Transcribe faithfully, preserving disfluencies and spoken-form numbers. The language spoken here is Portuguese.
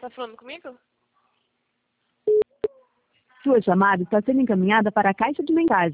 Tá falando comigo? Sua chamada está sendo encaminhada para a caixa de mensagem.